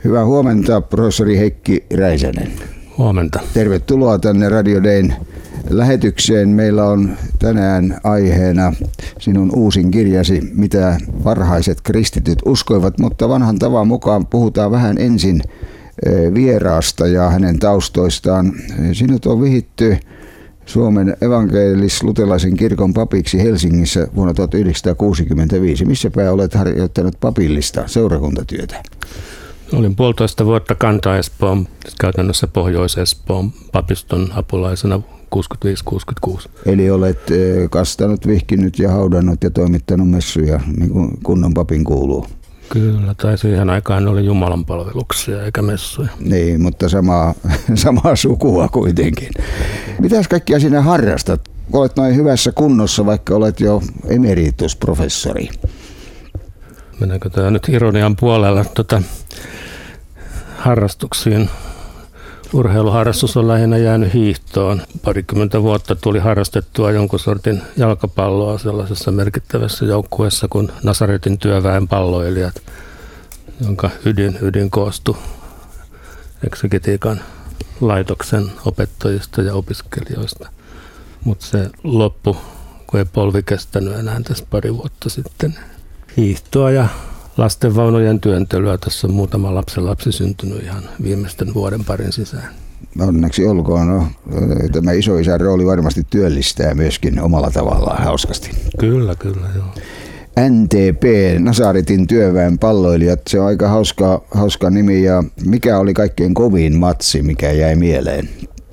Hyvää huomenta, professori Heikki Räisänen. Huomenta. Tervetuloa tänne Radio Dayn lähetykseen. Meillä on tänään aiheena sinun uusin kirjasi, mitä varhaiset kristityt uskoivat, mutta vanhan tavan mukaan puhutaan vähän ensin vieraasta ja hänen taustoistaan. Sinut on vihitty Suomen evankelis-luterilaisen kirkon papiksi Helsingissä vuonna 1965. Missäpä olet harjoittanut papillista seurakuntatyötä? Olin 1,5 vuotta Kanta-Espoon, käytännössä Pohjois-Espoon papiston apulaisena 65-66. Eli olet kastanut, vihkinyt ja haudannut ja toimittanut messuja, niin kuin kunnon papin kuuluu. Kyllä, tai siihen aikaan oli jumalanpalveluksia eikä messuja. Niin, mutta samaa sukua kuitenkin. Mitäs kaikkia sinä harrastat? Olet noin hyvässä kunnossa, vaikka olet jo emeritusprofessori. Mennäänkö tämä nyt ironian puolella harrastuksiin? Urheiluharrastus on lähinnä jäänyt hiihtoon. 20 vuotta tuli harrastettua jonkun sortin jalkapalloa sellaisessa merkittävässä joukkueessa kuin Nasaretin työväen palloilijat, jonka ydin koostui eksegetiikan laitoksen opettajista ja opiskelijoista. Mutta se loppui, kun ei polvi kestänyt enää tässä pari vuotta sitten. Hiihtoa ja lastenvaunujen työntelyä. Tässä on muutama lapsenlapsi syntynyt ihan viimeisten vuoden parin sisään. Onneksi olkoon. No, tämä isoisän rooli varmasti työllistää myöskin omalla tavallaan hauskasti. Kyllä, joo. NTP, Nasaretin työväen palloilijat, se on aika hauska nimi. Ja mikä oli kaikkein kovin matsi, mikä jäi mieleen?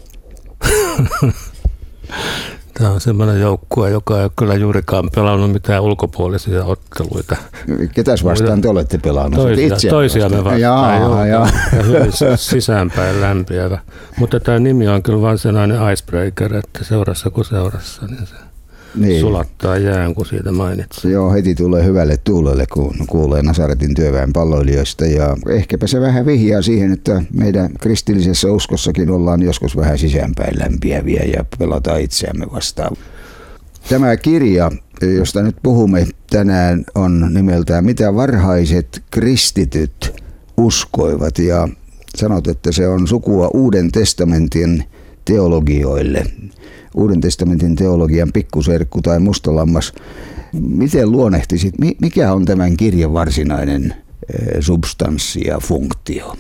Tämä on semmoinen joukkue, joka ei ole kyllä juurikaan pelannut mitään ulkopuolisia otteluita. Ketäs vastaan te olette pelannut? Toisiamme vastaan. Ja hyvin sisäänpäin lämpiävä. Mutta tämä nimi on kyllä vain sellainen icebreaker, että seurassa kuin seurassa, niin se sulattaa jään, kun siitä mainitsin. Joo, heti tulee hyvälle tuulelle, kun kuulee Nasaretin työväen palloilijoista. Ja ehkäpä se vähän vihjaa siihen, että meidän kristillisessä uskossakin ollaan joskus vähän sisäänpäin lämpiäviä ja pelataan itseämme vastaan. Tämä kirja, josta nyt puhumme tänään, on nimeltään Mitä varhaiset kristityt uskoivat. Ja sanot, että se on sukua Uuden testamentin teologioille. Uuden testamentin teologian pikkuserkku tai mustalammas. Miten luonnehtisit, mikä on tämän kirjan varsinainen substanssi ja funktio?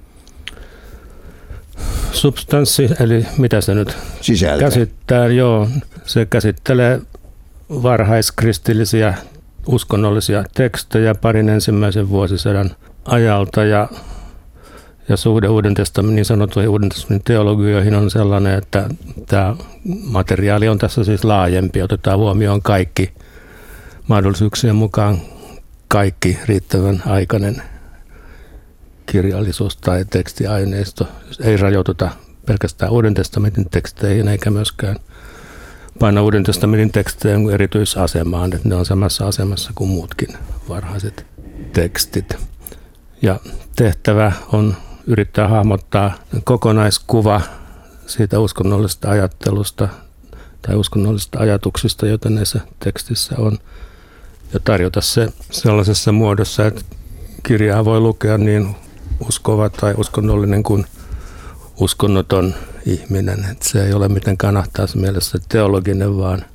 Substanssi, eli mitä se nyt sisältää? Käsittää? Joo, se käsittelee varhaiskristillisiä uskonnollisia tekstejä parin ensimmäisen vuosisadan ajalta ja suhde Uuden testamentin, niin sanottuihin Uuden testamentin teologioihin on sellainen, että tämä materiaali on tässä siis laajempi. Otetaan huomioon kaikki mahdollisuuksien mukaan kaikki riittävän aikainen kirjallisuus tai tekstiaineisto. Ei rajoituta pelkästään Uuden testamentin teksteihin eikä myöskään paina Uuden testamentin teksteihin erityisasemaan, että ne on samassa asemassa kuin muutkin varhaiset tekstit. Ja tehtävä on yrittää hahmottaa kokonaiskuva siitä uskonnollisesta ajattelusta tai uskonnollisista ajatuksista, joita näissä tekstissä on, ja tarjota se sellaisessa muodossa, että kirjaa voi lukea niin uskova tai uskonnollinen kuin uskonnoton ihminen. Että se ei ole mitenkään ahtaassa mielessä teologinen,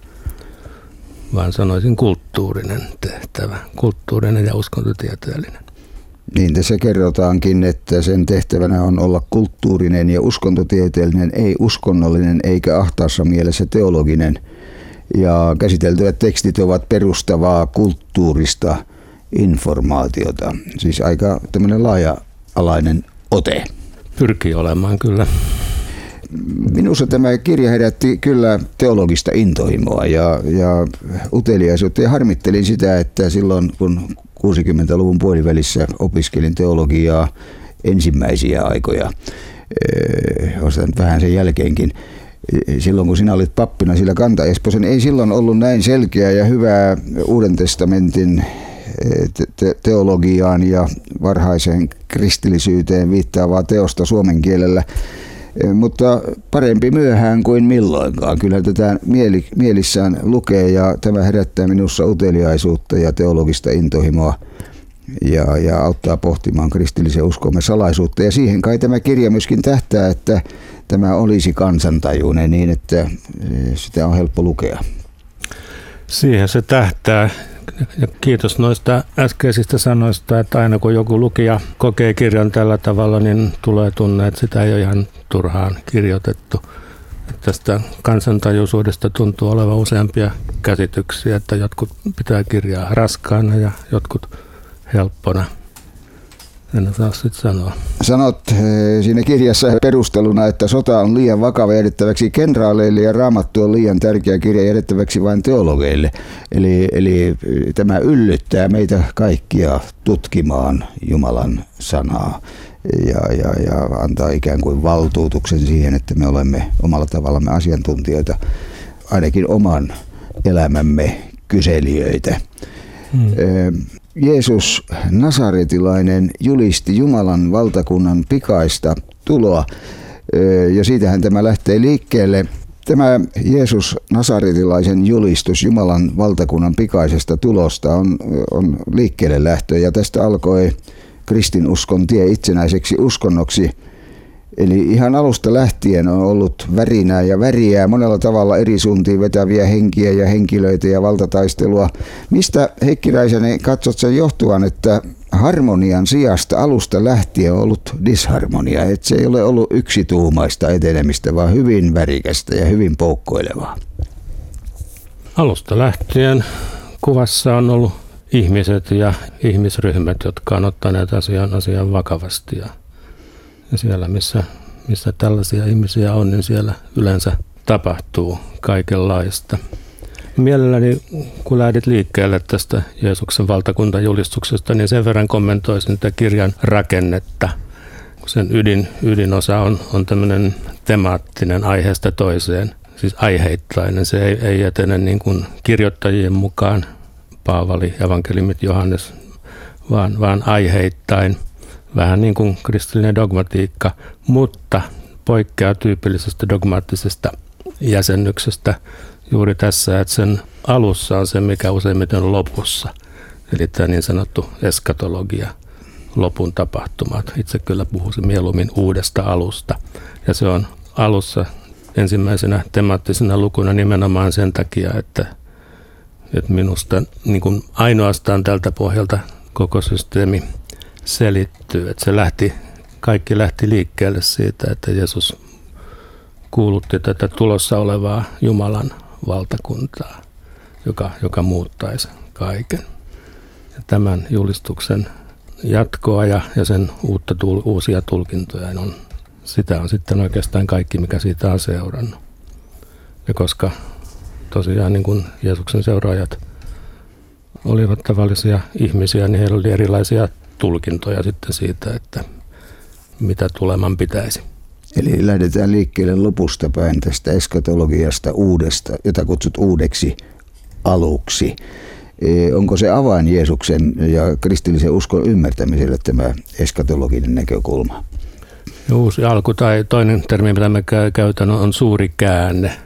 vaan sanoisin kulttuurinen tehtävä, kulttuurinen ja uskontotieteellinen. Niin tässä kerrotaankin, että sen tehtävänä on olla kulttuurinen ja uskontotieteellinen, ei uskonnollinen eikä ahtaassa mielessä teologinen. Ja käsiteltävät tekstit ovat perustavaa kulttuurista informaatiota. Siis aika tämmöinen laaja-alainen ote. Pyrkii olemaan kyllä. Minussa tämä kirja herätti kyllä teologista intohimoa ja uteliaisuutta. Ja harmittelin sitä, että silloin kun 60-luvun puolivälissä opiskelin teologiaa ensimmäisiä aikoja, ostan vähän sen jälkeenkin, silloin kun sinä olit pappina sillä Kanta-Esposen, ei silloin ollut näin selkeää ja hyvää Uuden testamentin teologiaan ja varhaiseen kristillisyyteen viittaavaa teosta suomen kielellä. Mutta parempi myöhään kuin milloinkaan. Kyllä tätä mielissään lukee ja tämä herättää minussa uteliaisuutta ja teologista intohimoa. ja auttaa pohtimaan kristillisen uskomme salaisuutta. Ja siihen kai tämä kirja myöskin tähtää, että tämä olisi kansantajuinen niin, että sitä on helppo lukea. Siihen se tähtää. Ja kiitos noista äskeisistä sanoista, että aina kun joku lukija kokee kirjan tällä tavalla, niin tulee tunne, että sitä ei ole ihan turhaan kirjoitettu. Tästä kansantajuisuudesta tuntuu olevan useampia käsityksiä, että jotkut pitää kirjaa raskaana ja jotkut helppona. En osaa sitten sanoa. Sanot siinä kirjassa perusteluna, että sota on liian vakava jätettäväksi kenraaleille ja Raamattu on liian tärkeä kirja jätettäväksi vain teologeille. Eli tämä yllyttää meitä kaikkia tutkimaan Jumalan sanaa ja antaa ikään kuin valtuutuksen siihen, että me olemme omalla tavallamme asiantuntijoita, ainakin oman elämämme kyselijöitä. Jeesus Nasaretilainen julisti Jumalan valtakunnan pikaista tuloa, ja siitähän tämä lähtee liikkeelle. Tämä Jeesus Nasaretilaisen julistus Jumalan valtakunnan pikaisesta tulosta on liikkeelle lähtö, ja tästä alkoi kristinuskon tie itsenäiseksi uskonnoksi. Eli ihan alusta lähtien on ollut värinää ja väriää, monella tavalla eri suuntiin vetäviä henkiä ja henkilöitä ja valtataistelua. Mistä, Heikki Räisänen, katsot sen johtuvan, että harmonian sijasta alusta lähtien on ollut disharmonia, että se ei ole ollut yksituumaista etenemistä, vaan hyvin värikästä ja hyvin poukkoilevaa? Alusta lähtien kuvassa on ollut ihmiset ja ihmisryhmät, jotka on ottaneet asian vakavasti. Ja siellä, missä tällaisia ihmisiä on, niin siellä yleensä tapahtuu kaikenlaista. Mielelläni, kun lähdit liikkeelle tästä Jeesuksen valtakuntajulistuksesta, niin sen verran kommentoisin tätä kirjan rakennetta. Sen ydinosa on tämmöinen temaattinen aiheesta toiseen, siis aiheittainen. Se ei etene niin kuin kirjoittajien mukaan, Paavali, evankeliumit, Johannes, vaan aiheittain. Vähän niin kuin kristillinen dogmatiikka, mutta poikkeaa tyypillisestä dogmaattisesta jäsennyksestä juuri tässä, että sen alussa on se, mikä useimmiten on lopussa. Eli tämä niin sanottu eskatologia, lopun tapahtumat. Itse kyllä puhuisin mieluummin uudesta alusta. Ja se on alussa ensimmäisenä temaattisena lukuna nimenomaan sen takia, että minusta niin kuin ainoastaan tältä pohjalta koko systeemi selittyy, että kaikki lähti liikkeelle siitä, että Jeesus kuulutti tätä tulossa olevaa Jumalan valtakuntaa, joka muuttaisi kaiken. Ja tämän julistuksen jatkoa ja sen uusia tulkintoja sitä on sitten oikeastaan kaikki, mikä siitä on seurannut. Ja koska tosiaan niin kuin Jeesuksen seuraajat olivat tavallisia ihmisiä, niin heillä oli erilaisia tulkintoja sitten siitä, että mitä tuleman pitäisi. Eli lähdetään liikkeelle lopusta päin tästä eskatologiasta uudesta, jota kutsut uudeksi aluksi. Onko se avain Jeesuksen ja kristillisen uskon ymmärtämiselle tämä eskatologinen näkökulma? Uusi alku tai toinen termi, mitä mä käytän, on suuri käänne.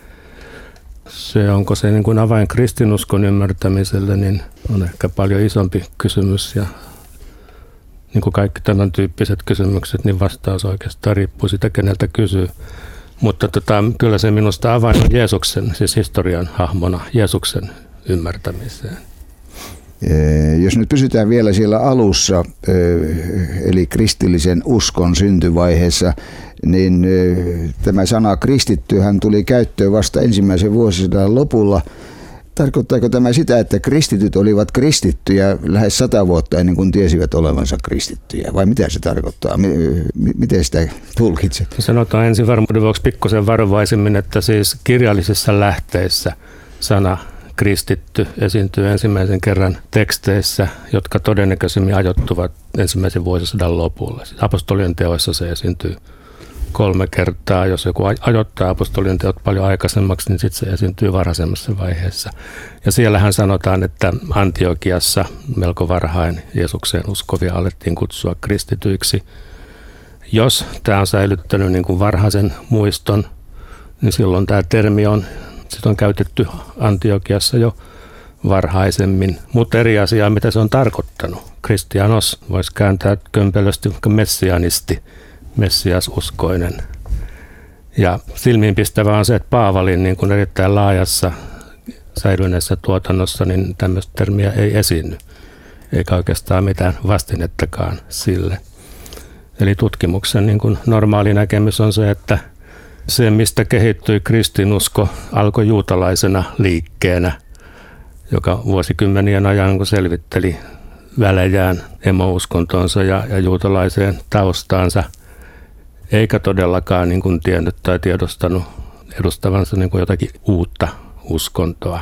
Onko se niin kuin avain kristinuskon ymmärtämiselle, niin on ehkä paljon isompi kysymys, ja niin kuin kaikki tämän tyyppiset kysymykset, niin vastaus oikeastaan riippuu sitä, keneltä kysyy. Mutta kyllä se minusta avain on Jeesuksen, siis historian hahmona, Jeesuksen ymmärtämiseen. Jos nyt pysytään vielä siellä alussa, eli kristillisen uskon syntyvaiheessa, niin tämä sana kristittyhän tuli käyttöön vasta ensimmäisen vuosisadan lopulla. Tarkoittaako tämä sitä, että kristityt olivat kristittyjä lähes 100 vuotta ennen kuin tiesivät olevansa kristittyjä? Vai mitä se tarkoittaa? Miten sitä tulkitset? Sanotaan ensin varmuuden vuoksi pikkusen varovaisemmin, että siis kirjallisissa lähteissä sana kristitty esiintyy ensimmäisen kerran teksteissä, jotka todennäköisemmin ajoittuvat ensimmäisen vuosisadan lopulle. Siis apostolien teoissa se esiintyy 3 kertaa. Jos joku ajoittaa apostolien teot paljon aikaisemmaksi, niin sitten se esiintyy varhaisemmassa vaiheessa. Ja siellähän sanotaan, että Antiokiassa melko varhain Jeesukseen uskovia alettiin kutsua kristityiksi. Jos tämä on säilyttänyt niin kuin varhaisen muiston, niin silloin tämä termi on käytetty Antiokiassa jo varhaisemmin. Mutta eri asiaa, mitä se on tarkoittanut. Kristianos voisi kääntää kömpelösti messianisti, messiasuskoinen. Ja silmiinpistävää on se, että Paavalin niin kuin erittäin laajassa säilyneessä tuotannossa niin tämmöistä termiä ei esiinny, eikä oikeastaan mitään vastinettakaan sille. Eli tutkimuksen niin kuin normaali näkemys on se, että se, mistä kehittyi kristinusko, alkoi juutalaisena liikkeenä, joka vuosikymmenien ajan kun selvitteli välejään emouskontonsa ja juutalaiseen taustaansa, eikä todellakaan niin kuin tiennyt tai tiedostanut edustavansa niin kuin jotakin uutta uskontoa.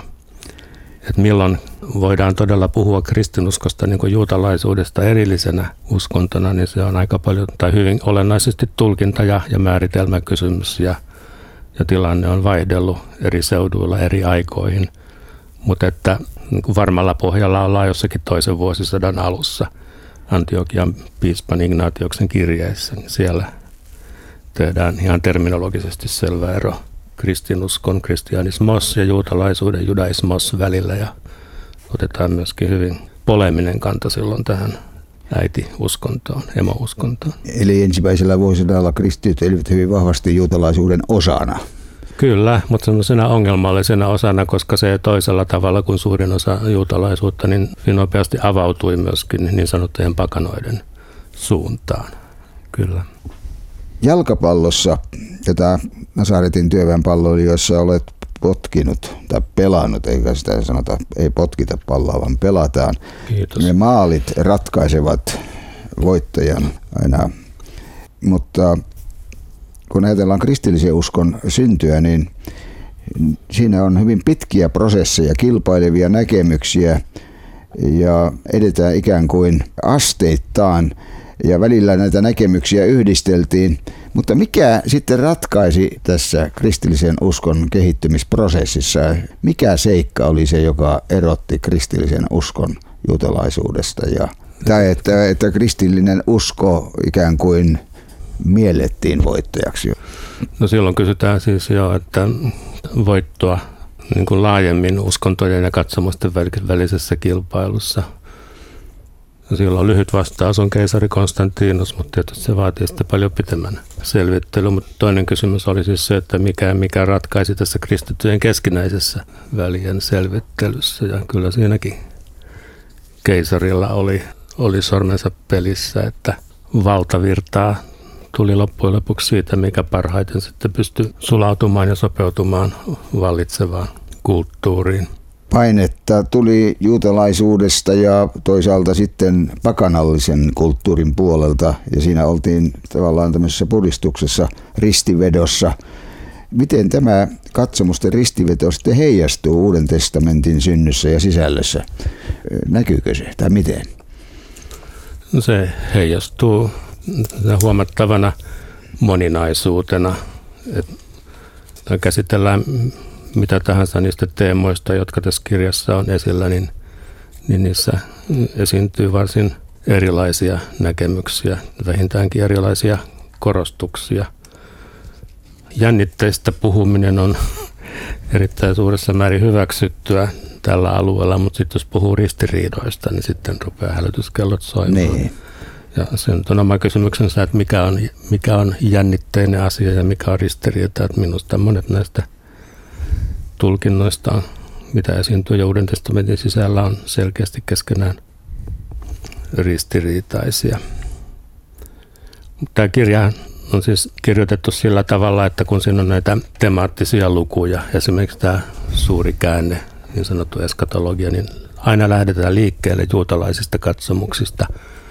Et milloin voidaan todella puhua kristinuskosta niin kuin juutalaisuudesta erillisenä uskontona, niin se on aika paljon tai hyvin olennaisesti tulkinta- ja määritelmäkysymys ja tilanne on vaihdellut eri seuduilla eri aikoihin. Mutta että niin kuin varmalla pohjalla ollaan jossakin toisen vuosisadan alussa Antiokian piispan Ignatioksen kirjeessä, niin siellä tehdään ihan terminologisesti selvä ero kristinuskon, kristianismos ja juutalaisuuden judaismos välillä ja otetaan myöskin hyvin poleminen kanta silloin tähän äitiuskontoon, emouskontoon. Eli ensimmäisellä vuosisadalla kristityt elivät hyvin vahvasti juutalaisuuden osana. Kyllä, mutta sellaisena ongelmallisena osana, koska se toisella tavalla kuin suurin osa juutalaisuutta, niin nopeasti avautui myöskin niin sanottujen pakanoiden suuntaan. Kyllä. Jalkapallossa, jota Nasaretin työväenpalloilijoissa olet potkinut tai pelannut, eikä sitä sanota, ei potkita palloa, vaan pelataan. Kiitos. Ne maalit ratkaisevat voittajan aina, mutta kun ajatellaan kristillisen uskon syntyä, niin siinä on hyvin pitkiä prosesseja, kilpailevia näkemyksiä ja edetään ikään kuin asteittain ja välillä näitä näkemyksiä yhdisteltiin. Mutta mikä sitten ratkaisi tässä kristillisen uskon kehittymisprosessissa? Mikä seikka oli se, joka erotti kristillisen uskon juutalaisuudesta? Tai että kristillinen usko ikään kuin miellettiin voittajaksi? No silloin kysytään siis jo, että voittoa niin kuin laajemmin uskontojen ja katsomusten välisessä kilpailussa. Silloin lyhyt vastaus on keisari Konstantinus, mutta tietysti se vaatii sitten paljon pitemmän selvittelyä. Mutta toinen kysymys oli siis se, että mikä ratkaisi tässä kristittyjen keskinäisessä välien selvittelyssä. Ja kyllä siinäkin keisarilla oli sormensa pelissä, että valtavirtaa tuli loppujen lopuksi siitä, mikä parhaiten sitten pystyi sulautumaan ja sopeutumaan vallitsevaan kulttuuriin. Painetta tuli juutalaisuudesta ja toisaalta sitten pakanallisen kulttuurin puolelta ja siinä oltiin tavallaan tämmöisessä puristuksessa, ristivedossa. Miten tämä katsomusten ristiveto sitten heijastuu Uuden testamentin synnyssä ja sisällössä? Näkyykö se tai miten? No se heijastuu huomattavana moninaisuutena. Käsitellään mitä tahansa niistä teemoista, jotka tässä kirjassa on esillä, niin niissä esiintyy varsin erilaisia näkemyksiä, vähintäänkin erilaisia korostuksia. Jännitteistä puhuminen on erittäin suuressa määrin hyväksyttyä tällä alueella, mutta sitten jos puhuu ristiriidoista, niin sitten rupeaa hälytyskellot soimaan. Niin. Ja sen on oma kysymyksensä, että mikä on jännitteinen asia ja mikä on ristiriita. Että minusta monet näistä tulkinnoista, mitä esiintyy ja Uuden testamentin sisällä, on selkeästi keskenään ristiriitaisia. Tämä kirja on siis kirjoitettu sillä tavalla, että kun siinä on näitä temaattisia lukuja, esimerkiksi tämä suuri käänne, niin sanottu eskatologia, niin aina lähdetään liikkeelle juutalaisista katsomuksista,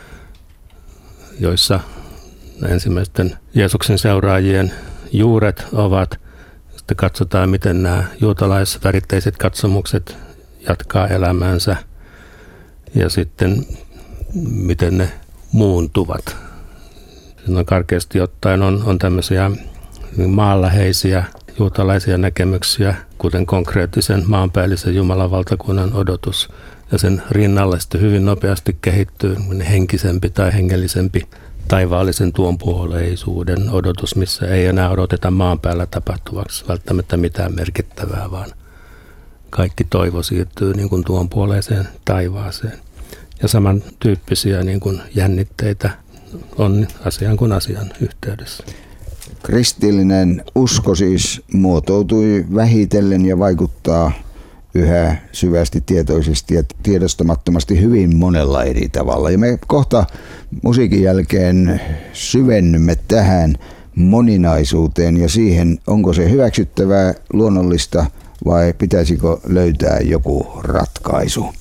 joissa ensimmäisten Jeesuksen seuraajien juuret ovat. Sitten katsotaan, miten nämä juutalaisväritteiset katsomukset jatkaa elämäänsä ja sitten miten ne muuntuvat. Siinä karkeasti ottaen on tämmöisiä maanläheisiä juutalaisia näkemyksiä, kuten konkreettisen maanpäällisen Jumalan valtakunnan odotus. Ja sen rinnalle sitten hyvin nopeasti kehittyy henkisempi tai hengellisempi taivaallisen tuonpuoleisuuden odotus, missä ei enää odoteta maan päällä tapahtuvaksi välttämättä mitään merkittävää, vaan kaikki toivo siirtyy niin kuin tuon puoleiseen taivaaseen. Ja samantyyppisiä niin kuin jännitteitä on asian kuin asian yhteydessä. Kristillinen usko siis muotoutui vähitellen ja vaikuttaa yhä syvästi, tietoisesti ja tiedostamattomasti hyvin monella eri tavalla. Ja me kohta musiikin jälkeen syvennymme tähän moninaisuuteen ja siihen, onko se hyväksyttävää, luonnollista vai pitäisikö löytää joku ratkaisu.